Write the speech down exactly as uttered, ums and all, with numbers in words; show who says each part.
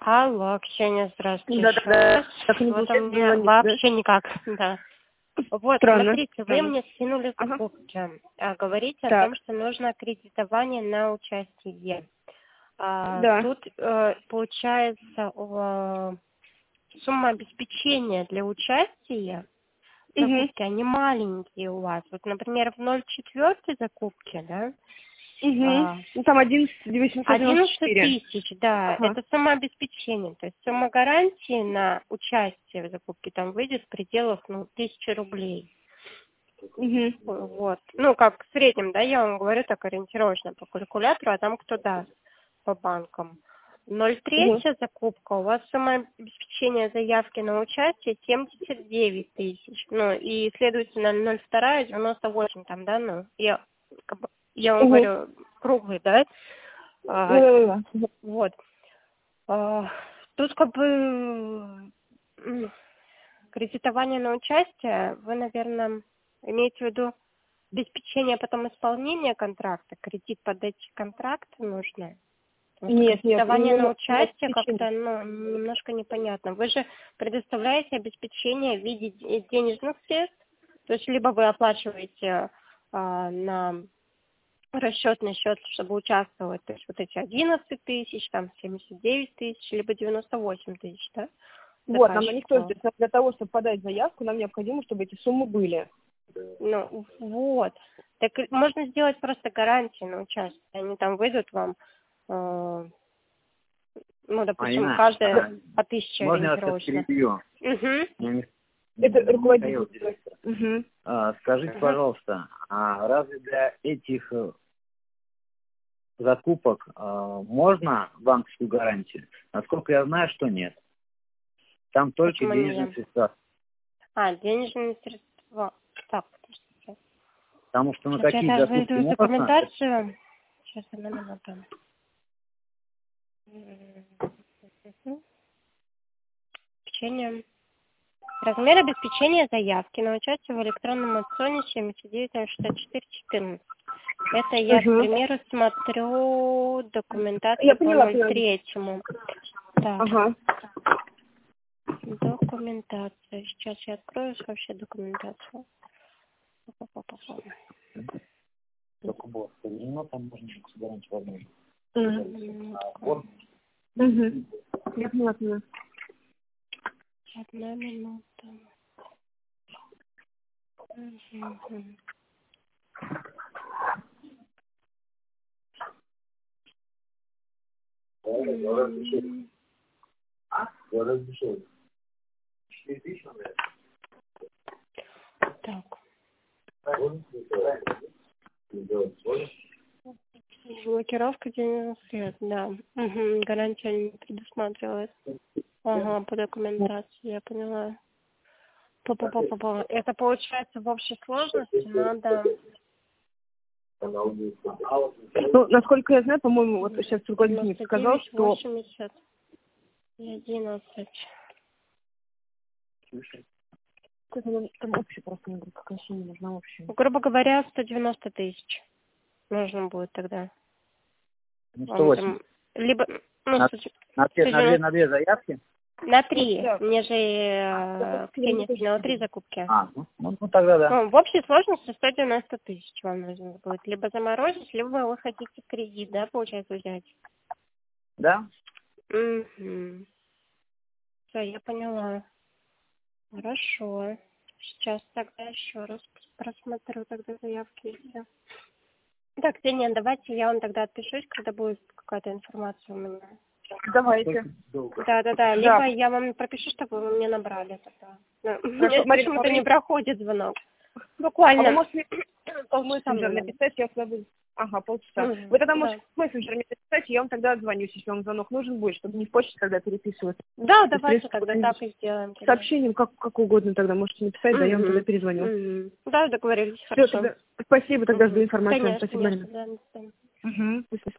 Speaker 1: Алло, Ксения, здравствуйте.
Speaker 2: Да, да, да.
Speaker 1: Так, вот у меня вообще никак, да. Вот,
Speaker 2: Странно.
Speaker 1: смотрите, вы
Speaker 2: Странно.
Speaker 1: мне скинули
Speaker 2: Ага.
Speaker 1: закупки. А, говорите о
Speaker 2: Так.
Speaker 1: том, что нужно кредитование на участие. А,
Speaker 2: Да.
Speaker 1: Тут э, получается э, сумма обеспечения для участия в
Speaker 2: Угу.
Speaker 1: закупке, они маленькие у вас. Вот, например, в ноль четыре закупке, да?
Speaker 2: Угу.
Speaker 1: а,
Speaker 2: Ну, там одиннадцать девятьсот девяносто
Speaker 1: одиннадцать
Speaker 2: четыре.
Speaker 1: тысяч, да,
Speaker 2: Ага.
Speaker 1: это сумма обеспечения. То есть сумма гарантии на участие в закупке там выйдет в пределах, ну, тысячи рублей.
Speaker 2: Угу.
Speaker 1: Вот. Ну, как в среднем, да, я вам говорю так ориентировочно по калькулятору, а там кто даст по банкам. ноль три
Speaker 2: Угу.
Speaker 1: закупка, у вас сумма обеспечения заявки на участие семьдесят девять тысяч. Ну, и, следовательно, ноль два девяносто восемь там, да, ну, я, как бы, я вам
Speaker 2: Угу.
Speaker 1: говорю, круглый, да? А,
Speaker 2: Да-да-да.
Speaker 1: вот. А, Тут как бы м, кредитование на участие, вы, наверное, имеете в виду обеспечение, потом исполнение контракта, кредит под эти контракты нужно? Потому что
Speaker 2: Нет, нет,
Speaker 1: кредитование
Speaker 2: именно
Speaker 1: на участие
Speaker 2: обеспечение.
Speaker 1: как-то, ну, немножко непонятно. Вы же предоставляете обеспечение в виде де- денежных средств, то есть либо вы оплачиваете а, на расчетный счет, чтобы участвовать, то есть вот эти одиннадцать тысяч, там семьдесят девять тысяч, либо девяносто восемь тысяч, да?
Speaker 2: Вот, нам никто
Speaker 1: Заказчику.
Speaker 2: здесь, для того, чтобы подать заявку, нам необходимо, чтобы эти суммы были.
Speaker 1: Ну, вот. Так и можно сделать просто гарантию на участие. Они там выйдут вам, э, ну, допустим,
Speaker 3: Марина,
Speaker 1: каждая
Speaker 3: а,
Speaker 1: по тысяче
Speaker 3: можно я вас
Speaker 1: ориентировочно.
Speaker 3: перебью?
Speaker 1: Угу.
Speaker 3: Я не-
Speaker 2: Это
Speaker 3: не
Speaker 2: руководитель.
Speaker 3: Михаил, директор.
Speaker 2: Угу.
Speaker 3: А, скажите,
Speaker 1: Угу.
Speaker 3: пожалуйста, а разве для этих э, закупок а, можно банковскую гарантию? Насколько я знаю, что нет. Там только
Speaker 1: Почему
Speaker 3: денежные
Speaker 1: нет?
Speaker 3: средства.
Speaker 1: А, денежные средства. Так, подождите.
Speaker 3: Потому что на
Speaker 1: Сейчас я
Speaker 3: такие
Speaker 1: даже
Speaker 3: закупки
Speaker 1: войду в
Speaker 3: можно.
Speaker 1: документацию. Сейчас, одну минуту. Мгм. Обеспечение. Размер обеспечения заявки на участие в электронном аукционе семьдесят девять шестьдесят четыре четырнадцать. Это я, к
Speaker 2: Угу.
Speaker 1: примеру, смотрю документацию
Speaker 2: Я
Speaker 1: по
Speaker 2: поняла,
Speaker 1: ноль
Speaker 2: поняла.
Speaker 1: три. Так,
Speaker 2: Ага.
Speaker 1: документация. Сейчас я открою вообще документацию. Па-па-па-па.
Speaker 3: Только было соединено, там можно гарантию возможно.
Speaker 1: Минутку.
Speaker 2: Угу. Я поняла, поняла.
Speaker 1: Одна минута. Мгм. М. Так. Блокировка денежных средств, да. Угу. Гарантия не предусматривает. Ага, по документации, я поняла. Па-па-па-па-па. Это получается в общей сложности надо...
Speaker 2: Ну, насколько я знаю, по-моему, вот сейчас руководитель мне сказал, что...
Speaker 1: восемьдесят и одиннадцать.
Speaker 2: Там, там общий просто, не говорю, какая сумма нужна общая.
Speaker 1: Ну, грубо говоря, сто девяносто тысяч нужно будет тогда.
Speaker 3: Ну,
Speaker 1: Вам
Speaker 3: сто восемь.
Speaker 1: там либо... Ну,
Speaker 3: На,
Speaker 1: сто
Speaker 3: на, две, на, две,
Speaker 1: девяносто
Speaker 3: на две заявки?
Speaker 1: на три.
Speaker 2: Да.
Speaker 1: Мне же э, в Кении на три закупки.
Speaker 3: А, ну, ну, ну тогда да.
Speaker 1: Ну, в общей сложности сто девяносто тысяч вам нужно будет либо заморозить, либо вы хотите кредит, да, получается, взять.
Speaker 3: Да?
Speaker 1: Угу. Все, я поняла. Хорошо. Сейчас тогда еще раз просмотрю тогда заявки и все. Так, Ксения, давайте я вам тогда отпишусь, когда будет какая-то информация у меня.
Speaker 2: Давайте.
Speaker 1: Да, да, да. Либо я вам пропишу, чтобы вы мне набрали тогда. Ну,
Speaker 2: Хорошо,
Speaker 1: мне
Speaker 2: Марина,
Speaker 1: почему-то не
Speaker 2: Марина.
Speaker 1: проходит звонок.
Speaker 2: А вы
Speaker 1: Буквально
Speaker 2: можете в
Speaker 1: полчаса
Speaker 2: мессенджер
Speaker 1: мне надо.
Speaker 2: написать, я сюда буду. Ага, полчаса.
Speaker 1: Мгм,
Speaker 2: Вы тогда
Speaker 1: да.
Speaker 2: можете в мессенджер мне написать, и я вам тогда отзвонюсь, если вам звонок нужен будет, чтобы не в почте тогда переписываться.
Speaker 1: Да,
Speaker 2: То есть,
Speaker 1: давайте
Speaker 2: в принципе,
Speaker 1: тогда
Speaker 2: как-нибудь
Speaker 1: так и сделаем.
Speaker 2: с сообщением, как, как угодно тогда можете написать, да, я вам тогда
Speaker 1: Мгм,
Speaker 2: перезвоню.
Speaker 1: мгм. Да, договорились,
Speaker 2: Все,
Speaker 1: хорошо.
Speaker 2: тогда спасибо, тогда жду
Speaker 1: Мгм.
Speaker 2: информацию.
Speaker 1: Конечно,
Speaker 2: Спасибо, Марина.
Speaker 1: конечно, да, до свидания.
Speaker 2: Угу.